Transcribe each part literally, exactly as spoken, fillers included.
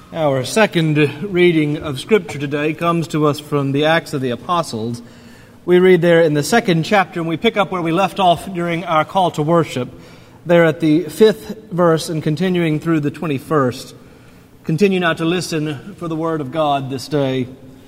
Our second reading of Scripture today comes to us from the Acts of the Apostles. We read there in the second chapter, and we pick up where we left off during our call to worship, there at the fifth verse and continuing through the twenty-first. Continue now to listen for the word of God this day.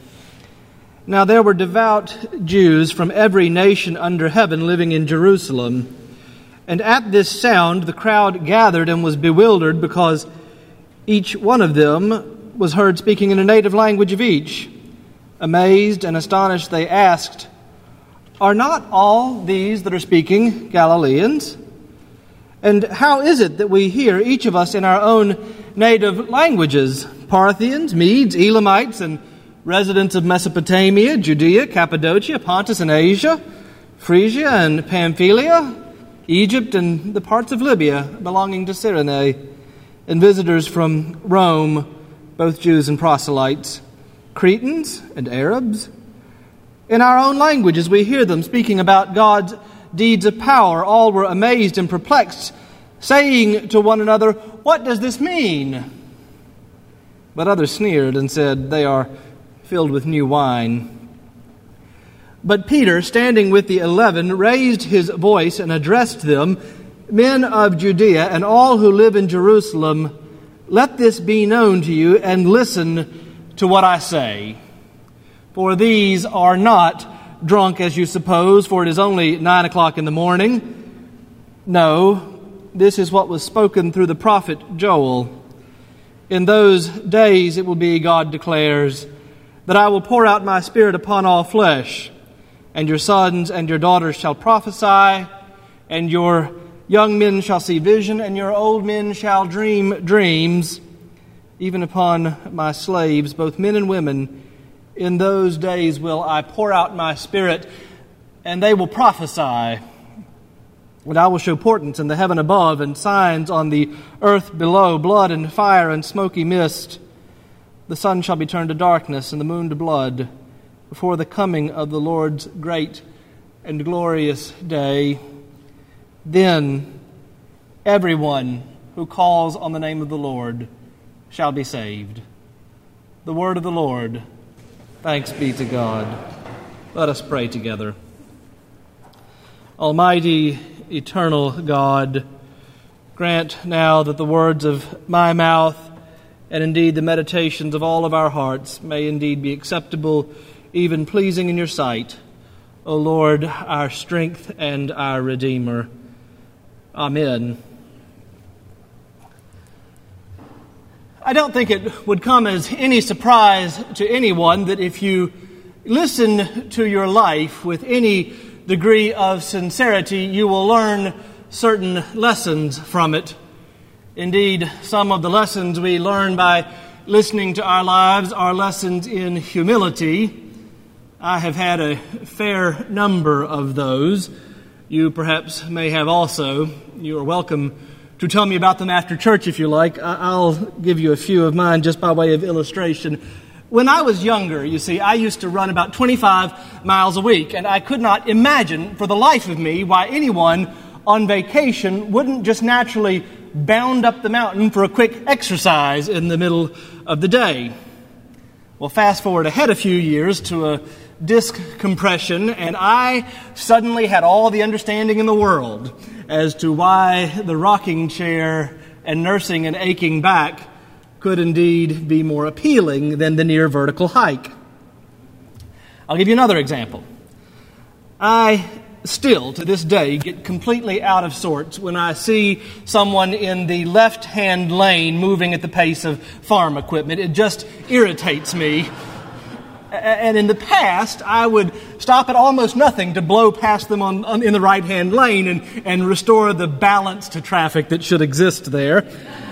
Now there were devout Jews from every nation under heaven living in Jerusalem. And at this sound the crowd gathered and was bewildered, because each one of them was heard speaking in a native language of each. Amazed and astonished, they asked, "Are not all these that are speaking Galileans? And how is it that we hear each of us in our own native languages? Parthians, Medes, Elamites, and residents of Mesopotamia, Judea, Cappadocia, Pontus and Asia, Phrygia and Pamphylia, Egypt and the parts of Libya belonging to Cyrene, and visitors from Rome, both Jews and proselytes, Cretans and Arabs. In our own languages we hear them speaking about God's deeds of power. All were amazed and perplexed, saying to one another, 'What does this mean?' But others sneered and said, 'They are filled with new wine.' But Peter, standing with the eleven, raised his voice and addressed them, 'Men of Judea and all who live in Jerusalem, let this be known to you, and listen to what I say. For these are not drunk as you suppose, for it is only nine o'clock in the morning. No, this is what was spoken through the prophet Joel. In those days it will be, God declares, that I will pour out my Spirit upon all flesh, and your sons and your daughters shall prophesy, and your young men shall see vision, and your old men shall dream dreams, even upon my slaves, both men and women. In those days will I pour out my Spirit, and they will prophesy. And I will show portents in the heaven above, and signs on the earth below, blood and fire and smoky mist. The sun shall be turned to darkness, and the moon to blood, before the coming of the Lord's great and glorious day. Then everyone who calls on the name of the Lord shall be saved." The word of the Lord. Thanks be to God. Let us pray together. Almighty, eternal God, grant now that the words of my mouth and indeed the meditations of all of our hearts may indeed be acceptable, even pleasing in your sight, O Lord, our strength and our Redeemer. Amen. I don't think it would come as any surprise to anyone that if you listen to your life with any degree of sincerity, you will learn certain lessons from it. Indeed, some of the lessons we learn by listening to our lives are lessons in humility. I have had a fair number of those. You perhaps may have also. You are welcome to tell me about them after church if you like. I'll give you a few of mine just by way of illustration. When I was younger, you see, I used to run about twenty-five miles a week, and I could not imagine for the life of me why anyone on vacation wouldn't just naturally bound up the mountain for a quick exercise in the middle of the day. Well, fast forward ahead a few years to a disc compression, and I suddenly had all the understanding in the world as to why the rocking chair and nursing an aching back could indeed be more appealing than the near vertical hike. I'll give you another example. I still, to this day, get completely out of sorts when I see someone in the left-hand lane moving at the pace of farm equipment. It just irritates me. And in the past, I would stop at almost nothing to blow past them on, on in the right-hand lane and, and restore the balance to traffic that should exist there.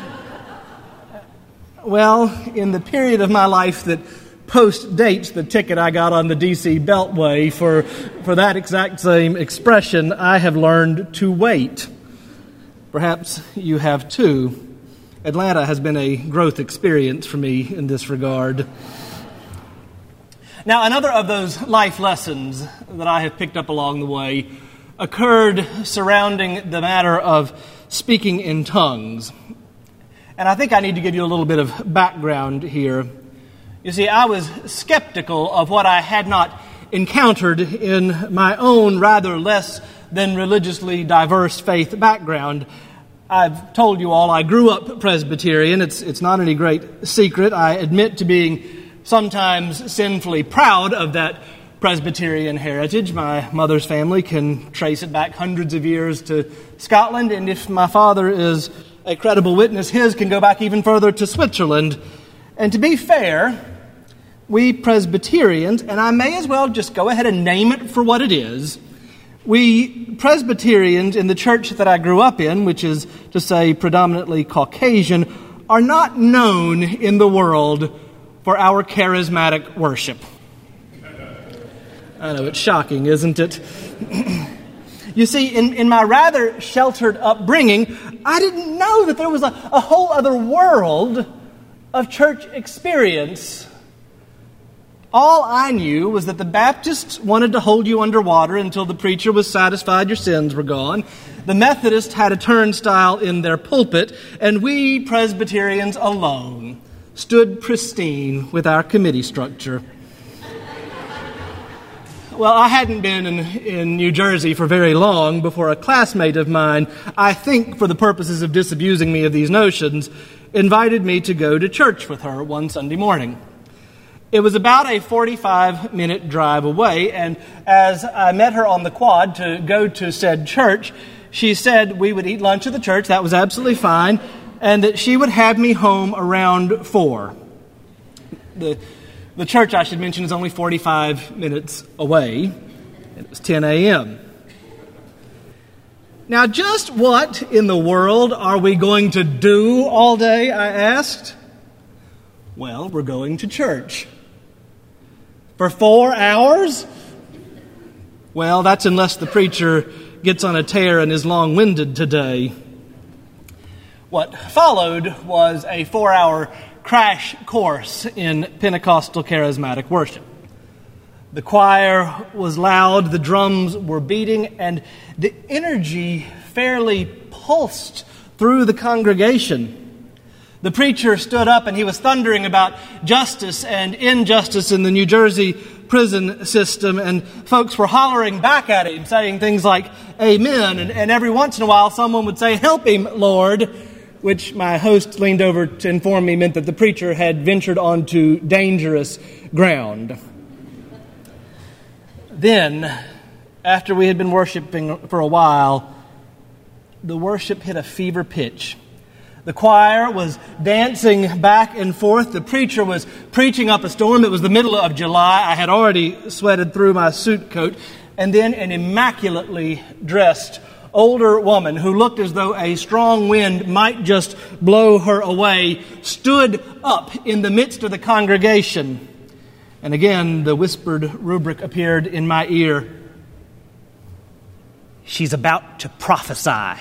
Well, in the period of my life that post-dates the ticket I got on the D C Beltway for, for that exact same expression, I have learned to wait. Perhaps you have too. Atlanta has been a growth experience for me in this regard. Now, another of those life lessons that I have picked up along the way occurred surrounding the matter of speaking in tongues. And I think I need to give you a little bit of background here. You see, I was skeptical of what I had not encountered in my own rather less than religiously diverse faith background. I've told you all I grew up Presbyterian. It's, it's not any great secret. I admit to being sometimes sinfully proud of that Presbyterian heritage. My mother's family can trace it back hundreds of years to Scotland, and if my father is a credible witness, his can go back even further to Switzerland. And to be fair, we Presbyterians, and I may as well just go ahead and name it for what it is, we Presbyterians in the church that I grew up in, which is to say predominantly Caucasian, are not known in the world for our charismatic worship. I know, it's shocking, isn't it? You see, in, in my rather sheltered upbringing, I didn't know that there was a, a whole other world of church experience. All I knew was that the Baptists wanted to hold you underwater until the preacher was satisfied your sins were gone. The Methodists had a turnstile in their pulpit, and we Presbyterians alone stood pristine with our committee structure. Well, I hadn't been in, in New Jersey for very long before a classmate of mine, I think for the purposes of disabusing me of these notions, invited me to go to church with her one Sunday morning. It was about a forty-five minute drive away, and as I met her on the quad to go to said church, she said we would eat lunch at the church, that was absolutely fine, and that she would have me home around four. The The church, I should mention, is only forty-five minutes away. It was ten a.m. Now, just what in the world are we going to do all day, I asked. Well, we're going to church. For four hours? Well, that's unless the preacher gets on a tear and is long-winded today. What followed was a four-hour crash course in Pentecostal charismatic worship. The choir was loud, the drums were beating, and the energy fairly pulsed through the congregation. The preacher stood up and he was thundering about justice and injustice in the New Jersey prison system, and folks were hollering back at him, saying things like, "Amen," and, and every once in a while someone would say, "Help him, Lord," which my host leaned over to inform me meant that the preacher had ventured onto dangerous ground. Then, after we had been worshiping for a while, the worship hit a fever pitch. The choir was dancing back and forth. The preacher was preaching up a storm. It was the middle of July. I had already sweated through my suit coat. And then an immaculately dressed older woman who looked as though a strong wind might just blow her away stood up in the midst of the congregation. And again, the whispered rubric appeared in my ear. She's about to prophesy.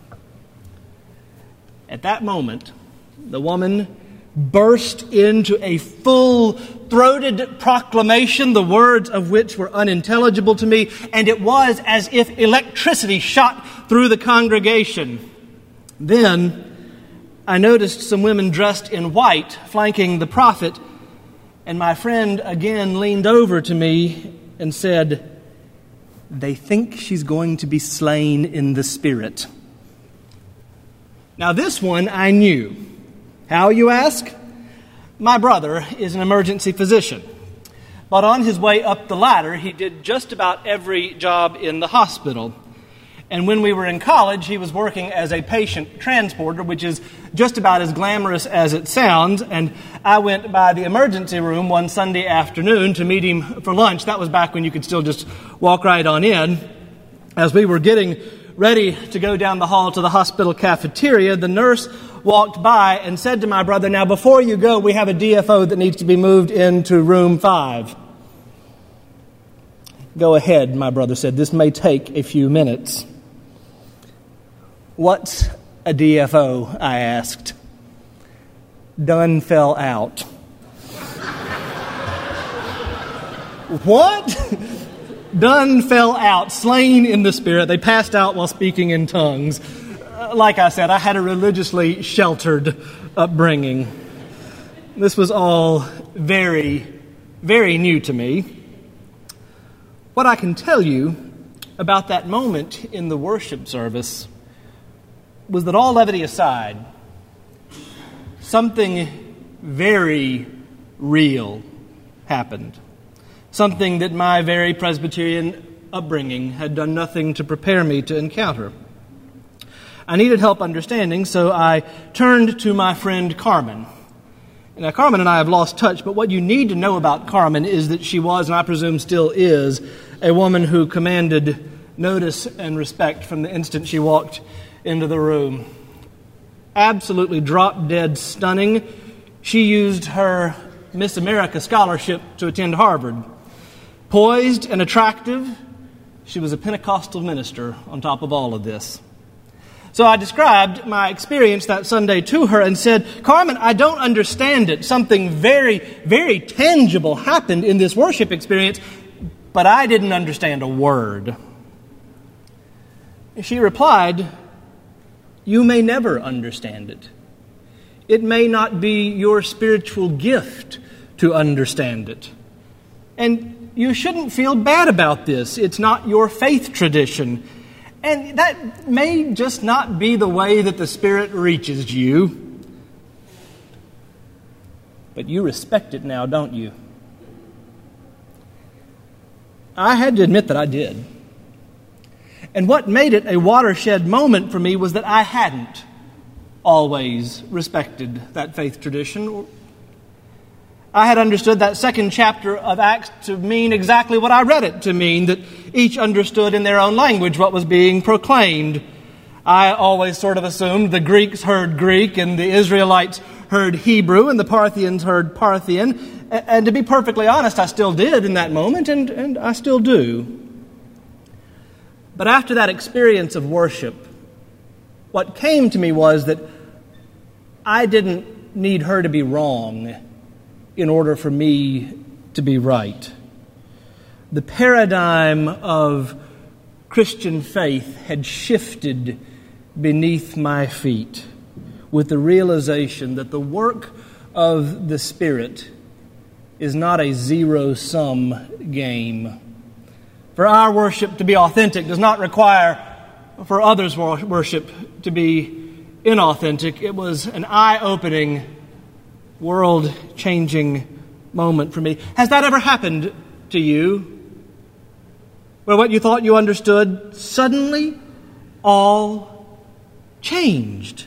At that moment, the woman burst into a full-throated proclamation, the words of which were unintelligible to me, and it was as if electricity shot through the congregation. Then I noticed some women dressed in white flanking the prophet, and my friend again leaned over to me and said, "They think she's going to be slain in the Spirit." Now this one I knew. How, you ask? My brother is an emergency physician. But on his way up the ladder, he did just about every job in the hospital. And when we were in college, he was working as a patient transporter, which is just about as glamorous as it sounds. And I went by the emergency room one Sunday afternoon to meet him for lunch. That was back when you could still just walk right on in. As we were getting ready to go down the hall to the hospital cafeteria, the nurse walked by and said to my brother, "Now, before you go, we have a D F O that needs to be moved into room five." "Go ahead," my brother said. "This may take a few minutes." "What's a D F O?" I asked. "Done fell out." What? Done fell out, slain in the Spirit. They passed out while speaking in tongues. Uh, like I said, I had a religiously sheltered upbringing. This was all very, very new to me. What I can tell you about that moment in the worship service was that, all levity aside, something very real happened. Something that my very Presbyterian upbringing had done nothing to prepare me to encounter. I needed help understanding, so I turned to my friend Carmen. Now, Carmen and I have lost touch, but what you need to know about Carmen is that she was, and I presume still is, a woman who commanded notice and respect from the instant she walked into the room. Absolutely drop-dead stunning. She used her Miss America scholarship to attend Harvard. Poised and attractive, she was a Pentecostal minister on top of all of this. So I described my experience that Sunday to her and said, Carmen, I don't understand it. Something very, very tangible happened in this worship experience, but I didn't understand a word. She replied, you may never understand it. It may not be your spiritual gift to understand it. And you shouldn't feel bad about this. It's not your faith tradition. And that may just not be the way that the Spirit reaches you. But you respect it now, don't you? I had to admit that I did. And what made it a watershed moment for me was that I hadn't always respected that faith tradition. I had understood that second chapter of Acts to mean exactly what I read it to mean, that each understood in their own language what was being proclaimed. I always sort of assumed the Greeks heard Greek and the Israelites heard Hebrew and the Parthians heard Parthian. And to be perfectly honest, I still did in that moment, and, and I still do. But after that experience of worship, what came to me was that I didn't need her to be wrong in order for me to be right. The paradigm of Christian faith had shifted beneath my feet with the realization that the work of the Spirit is not a zero-sum game. For our worship to be authentic does not require for others' worship to be inauthentic. It was an eye-opening, world-changing moment for me. Has that ever happened to you? Where what you thought you understood suddenly all changed?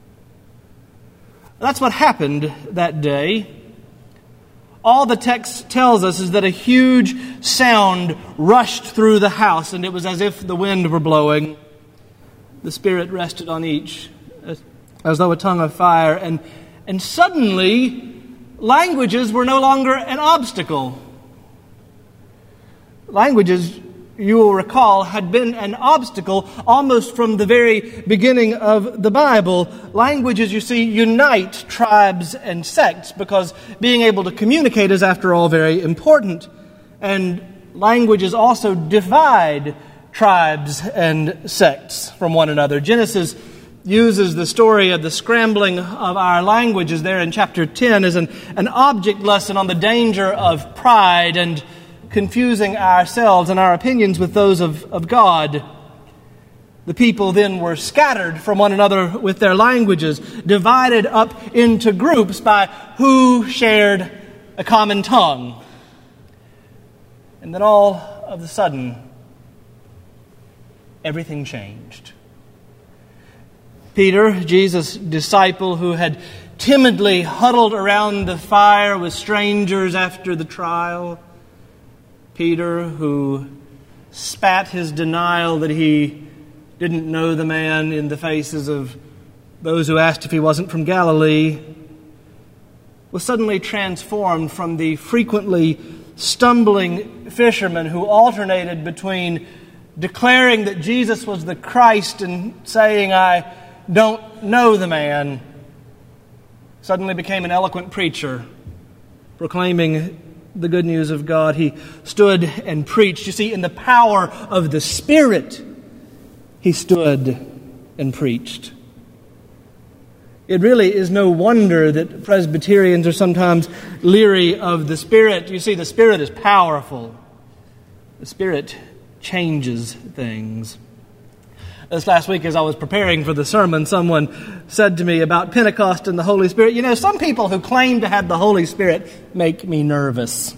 That's what happened that day. All the text tells us is that a huge sound rushed through the house, and it was as if the wind were blowing. The Spirit rested on each as, as though a tongue of fire, and, and suddenly languages were no longer an obstacle. Languages, you will recall, had been an obstacle almost from the very beginning of the Bible. Languages, you see, unite tribes and sects because being able to communicate is, after all, very important. And languages also divide tribes and sects from one another. Genesis uses the story of the scrambling of our languages there in chapter ten as an, an object lesson on the danger of pride and confusing ourselves and our opinions with those of, of God. The people then were scattered from one another with their languages, divided up into groups by who shared a common tongue. And then all of a sudden, everything changed. Peter, Jesus' disciple who had timidly huddled around the fire with strangers after the trial, Peter, who spat his denial that he didn't know the man in the faces of those who asked if he wasn't from Galilee, was suddenly transformed from the frequently stumbling fisherman who alternated between declaring that Jesus was the Christ and saying, I don't know the man, suddenly became an eloquent preacher, proclaiming the good news of God. He stood and preached. You see, in the power of the Spirit, he stood and preached. It really is no wonder that Presbyterians are sometimes leery of the Spirit. You see, the Spirit is powerful. The Spirit changes things. This last week, as I was preparing for the sermon, someone said to me about Pentecost and the Holy Spirit, you know, some people who claim to have the Holy Spirit make me nervous.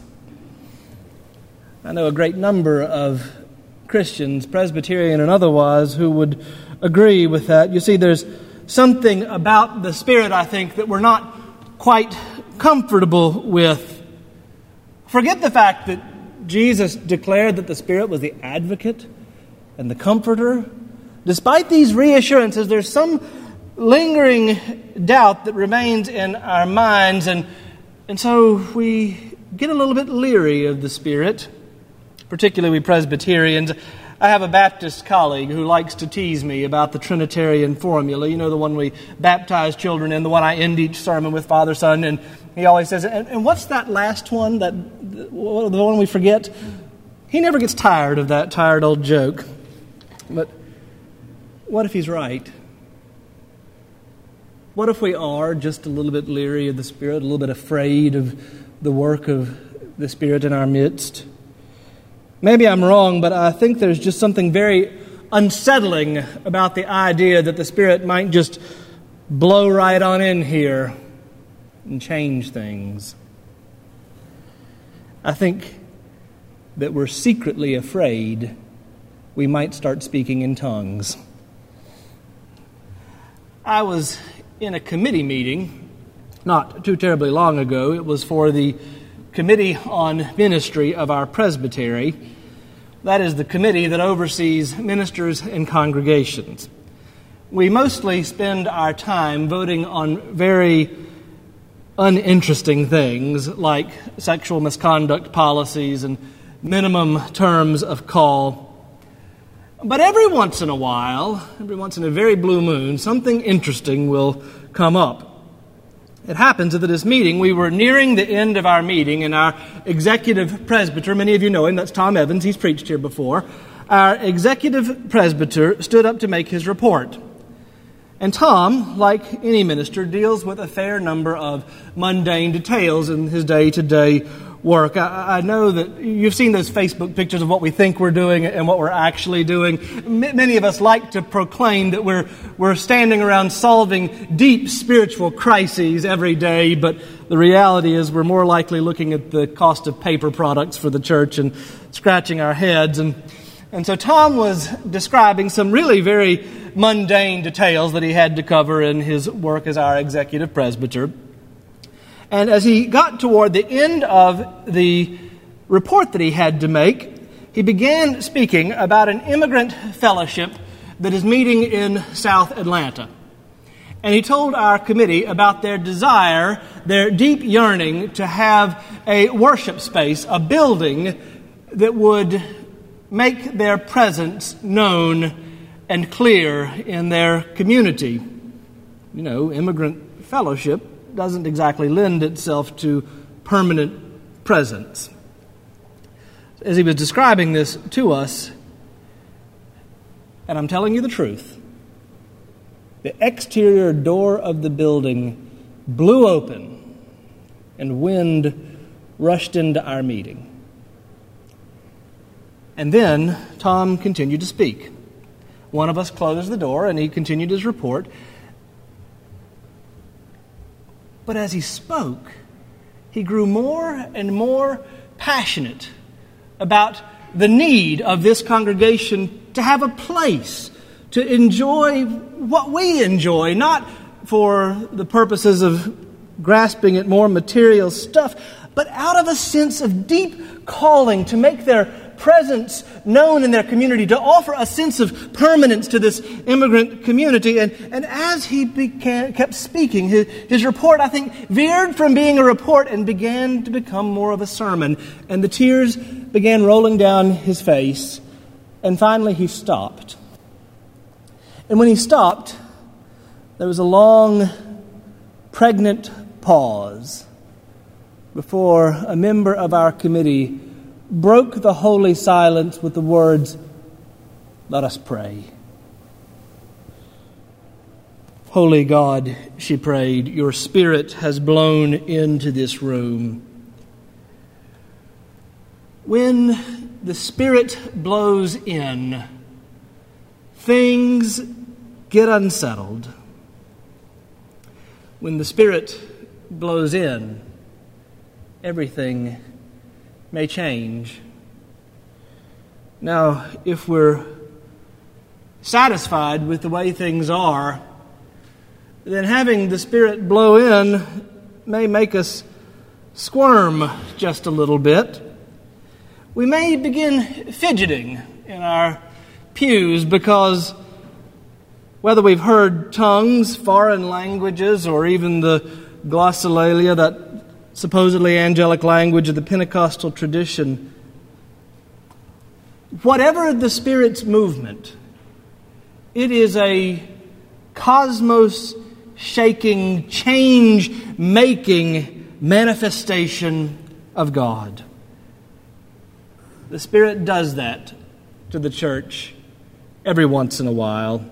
I know a great number of Christians, Presbyterian and otherwise, who would agree with that. You see, there's something about the Spirit, I think, that we're not quite comfortable with. Forget the fact that Jesus declared that the Spirit was the advocate and the comforter. Despite these reassurances, there's some lingering doubt that remains in our minds, and, and so we get a little bit leery of the Spirit, particularly we Presbyterians. I have a Baptist colleague who likes to tease me about the Trinitarian formula. You know, the one we baptize children in, the one I end each sermon with, Father, Son, and he always says, and, and what's that last one, that the one we forget? He never gets tired of that tired old joke. But what if he's right? What if we are just a little bit leery of the Spirit, a little bit afraid of the work of the Spirit in our midst? Maybe I'm wrong, but I think there's just something very unsettling about the idea that the Spirit might just blow right on in here and change things. I think that we're secretly afraid we might start speaking in tongues. I was in a committee meeting not too terribly long ago. It was for the Committee on Ministry of our presbytery. That is the committee that oversees ministers and congregations. We mostly spend our time voting on very uninteresting things like sexual misconduct policies and minimum terms of call. But every once in a while, every once in a very blue moon, something interesting will come up. It happens that at this meeting, we were nearing the end of our meeting, and our executive presbyter, many of you know him, that's Tom Evans, he's preached here before. Our executive presbyter stood up to make his report. And Tom, like any minister, deals with a fair number of mundane details in his day-to-day work. I, I know that you've seen those Facebook pictures of what we think we're doing and what we're actually doing. M- many of us like to proclaim that we're we're standing around solving deep spiritual crises every day, but the reality is we're more likely looking at the cost of paper products for the church and scratching our heads. And and so Tom was describing some really very mundane details that he had to cover in his work as our executive presbyter. And as he got toward the end of the report that he had to make, he began speaking about an immigrant fellowship that is meeting in South Atlanta. And he told our committee about their desire, their deep yearning to have a worship space, a building that would make their presence known and clear in their community. You know, immigrant fellowship doesn't exactly lend itself to permanent presence. As he was describing this to us, and I'm telling you the truth, the exterior door of the building blew open and wind rushed into our meeting. And then Tom continued to speak. One of us closed the door and he continued his report. But as he spoke, he grew more and more passionate about the need of this congregation to have a place to enjoy what we enjoy, not for the purposes of grasping at more material stuff, but out of a sense of deep calling to make their presence known in their community, to offer a sense of permanence to this immigrant community. And, and as he began, kept speaking, his, his report, I think, veered from being a report and began to become more of a sermon. And the tears began rolling down his face. And finally he stopped. And when he stopped, there was a long, pregnant pause before a member of our committee broke the holy silence with the words, "Let us pray." Holy God, she prayed, your Spirit has blown into this room. When the Spirit blows in, things get unsettled. When the Spirit blows in, everything may change. Now, if we're satisfied with the way things are, then having the Spirit blow in may make us squirm just a little bit. We may begin fidgeting in our pews because whether we've heard tongues, foreign languages, or even the glossolalia, that supposedly angelic language of the Pentecostal tradition, whatever the Spirit's movement, it is a cosmos-shaking, change-making manifestation of God. The Spirit does that to the church every once in a while.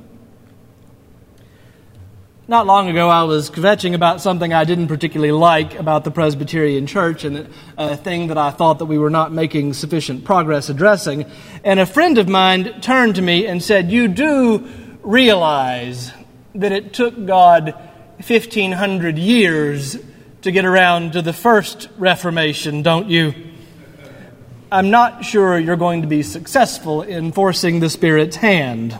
Not long ago, I was kvetching about something I didn't particularly like about the Presbyterian Church, and a thing that I thought that we were not making sufficient progress addressing. And a friend of mine turned to me and said, "You do realize that it took God fifteen hundred years to get around to the first Reformation, don't you? I'm not sure you're going to be successful in forcing the Spirit's hand."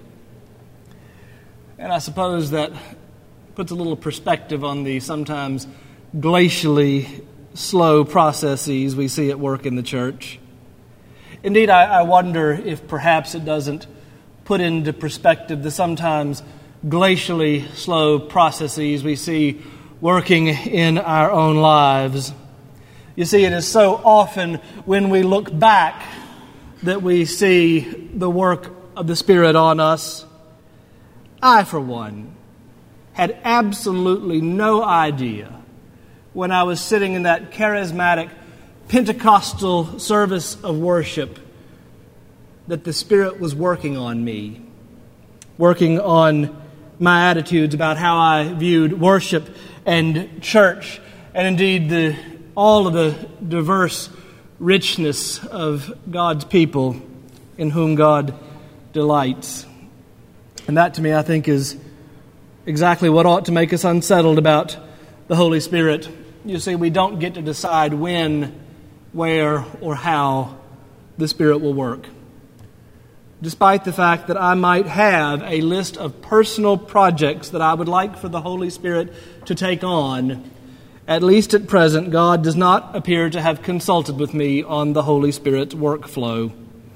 And I suppose that puts a little perspective on the sometimes glacially slow processes we see at work in the church. Indeed, I, I wonder if perhaps it doesn't put into perspective the sometimes glacially slow processes we see working in our own lives. You see, it is so often when we look back that we see the work of the Spirit on us. I, for one, had absolutely no idea when I was sitting in that charismatic Pentecostal service of worship that the Spirit was working on me, working on my attitudes about how I viewed worship and church, and indeed the all of the diverse richness of God's people in whom God delights. And that, to me, I think, is exactly what ought to make us unsettled about the Holy Spirit. You see, we don't get to decide when, where, or how the Spirit will work. Despite the fact that I might have a list of personal projects that I would like for the Holy Spirit to take on, at least at present, God does not appear to have consulted with me on the Holy Spirit's workflow.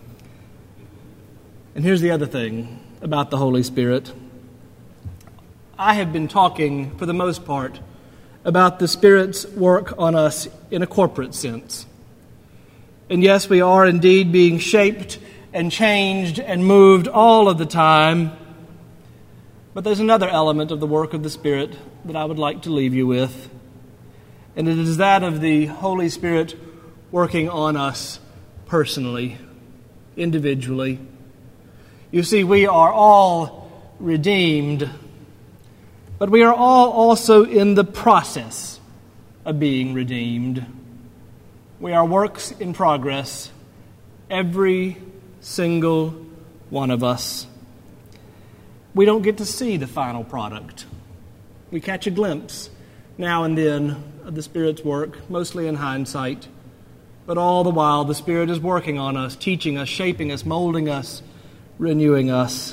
And here's the other thing about the Holy Spirit. I have been talking, for the most part, about the Spirit's work on us in a corporate sense. And yes, we are indeed being shaped and changed and moved all of the time. But there's another element of the work of the Spirit that I would like to leave you with. And it is that of the Holy Spirit working on us personally, individually. You see, we are all redeemed, but we are all also in the process of being redeemed. We are works in progress, every single one of us. We don't get to see the final product. We catch a glimpse now and then of the Spirit's work, mostly in hindsight. But all the while, the Spirit is working on us, teaching us, shaping us, molding us, renewing us.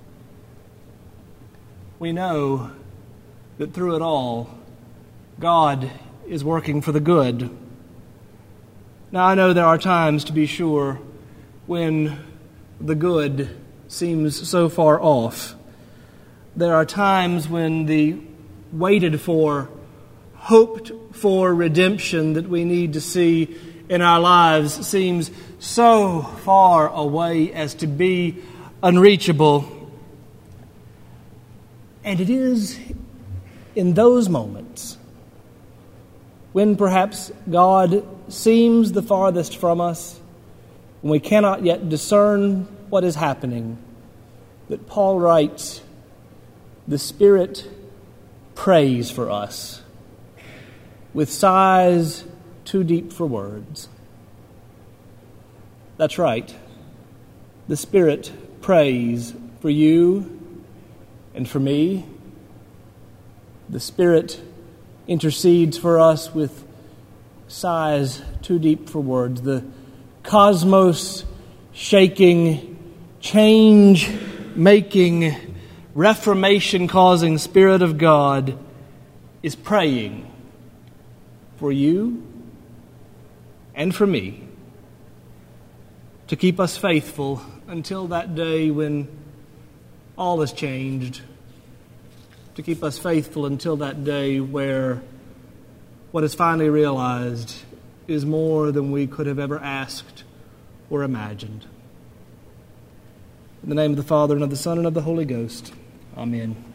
We know that through it all, God is working for the good. Now, I know there are times, to be sure, when the good seems so far off. There are times when the waited for, hoped for redemption that we need to see in our lives seems so far away as to be unreachable. And it is in those moments when perhaps God seems the farthest from us, when we cannot yet discern what is happening, that Paul writes, the Spirit prays for us with sighs too deep for words. That's right. The Spirit prays for you and for me. The Spirit intercedes for us with sighs too deep for words. The cosmos shaking, change making, reformation causing Spirit of God is praying for you and for me to keep us faithful until that day when all is changed, to keep us faithful until that day where what is finally realized is more than we could have ever asked or imagined. In the name of the Father, and of the Son, and of the Holy Ghost. Amen.